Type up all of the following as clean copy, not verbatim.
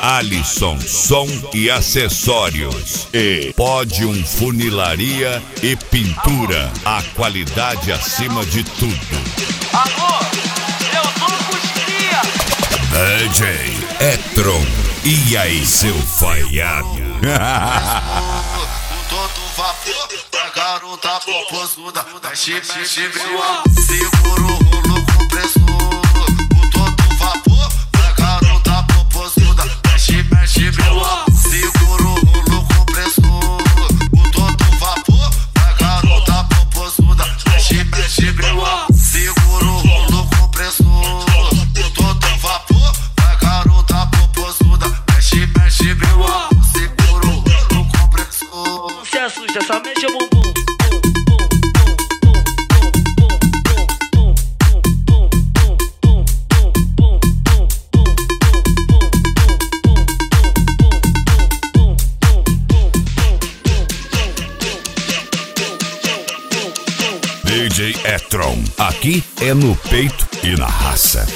Alisson, som e acessórios. E Pódium Funilaria e Pintura. A qualidade acima de tudo. Alô, eu sou os cria. DJ Etron. E aí, seu falhado? Todo vapor, a garota popozuda. Mexe, mexe, meu. Segura o rolo compressor. O todo vapor, a garota popozuda. Mexe, mexe, meu. Segura o rolo compressor. O todo vapor, a garota popozuda. Mexe, mexe, meu. Segura o rolo compressor. O todo vapor, a garota popozuda. Mexe, mexe, meu. Segura o rolo compressor. Não se assusta, só mexe o bumbum. DJ Etron. Aqui é no peito e na raça.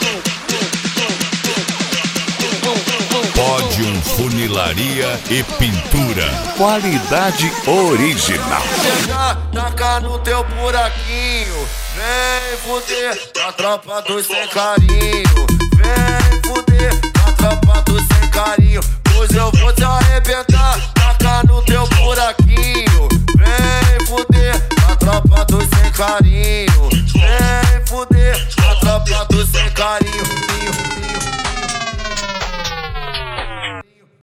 Pódium Funilaria e Pintura. Qualidade original. Chega, taca no teu buraquinho. Vem fuder na tropa dos sem carinho. Vem fuder na tropa dos sem carinho. Hoje eu vou te arrebentar. Taca no teu buraquinho. Vem fuder na tropa dos sem carinho.